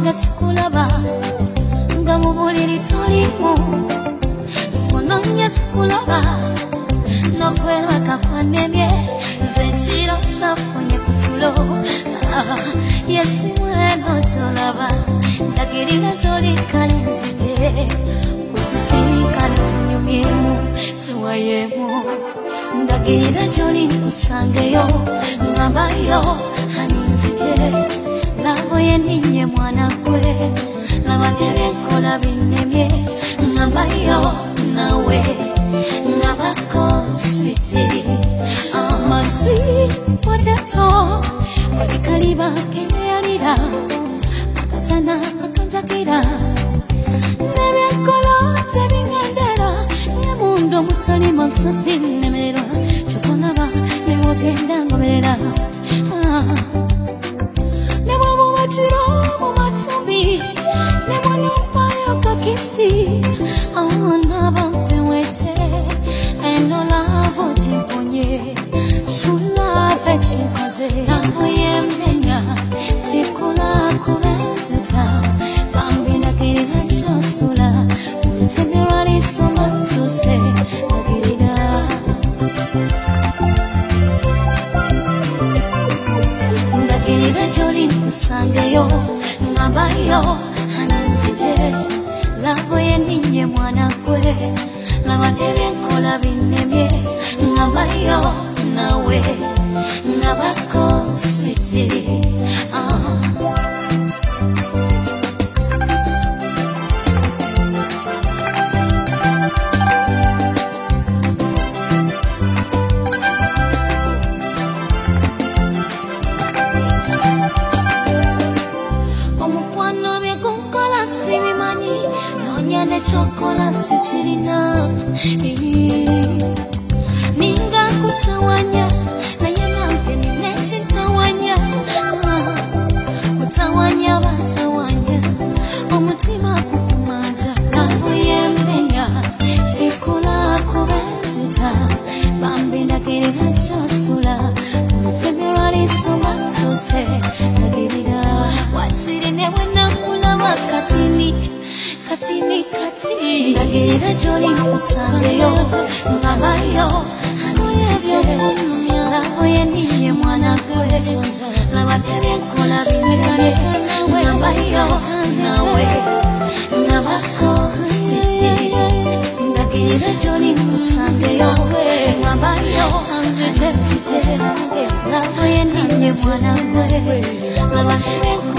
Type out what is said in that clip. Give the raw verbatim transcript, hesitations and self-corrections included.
Neskulaba, Gamubuli Tolimu, Mononya Skulaba, no Quella Caquanemie, Zenchiro Safonia Kutulo, yes, when not Tolaba, Nagirina Jolly Kanisite, Usisi Kanatumimu, Tuayemu, Nagirina Jolly Kusangayo, Nabayo, Hanisite. Naboye ninye mwana kwe Nabagere kola binemye Nabayo nawe Nabako sweetie I'm a sweet potato Walikaliba kene alira Makasana makanjakira Nebe kola tebi ngendera Nyamundo mutani mansasi nemera Chokonaba newagenda ngomera Ah Chiro matsumi Nemo nyumba kakisi Awana bampe wete Eno lavo chimponye Shula fechi kaze Namo yemenya Tikula kubenzita Bambina kirina chosula Temerari soma tuse Nagirina Nagirina joli Sangayo, Nabayo, Hananzije, Lavoye ninye mwana kwe, Nawadebe kola binemye, Nabayo, nawe, Nabako sweetie, ah. Chokola sichirina Ninga kutawanya Na yanampe nineshi tawanya Kutawanya batawanya Omutima kukumaja Nabo yemenya Tikula kubezita Bambi nakirina chosula Mutemirali soma tose Nagirina Wasirine wena kula wakatini Katini kati Nagirina joli kusangayo Nabayo Hanizije Naboye ninye mwana kwe Nawadebe kola binemye Nabayo nawe Nabako sweetie Nagirina joli kusangayo Nabayo Hanizije Naboye ninye mwana kwe Nawadebe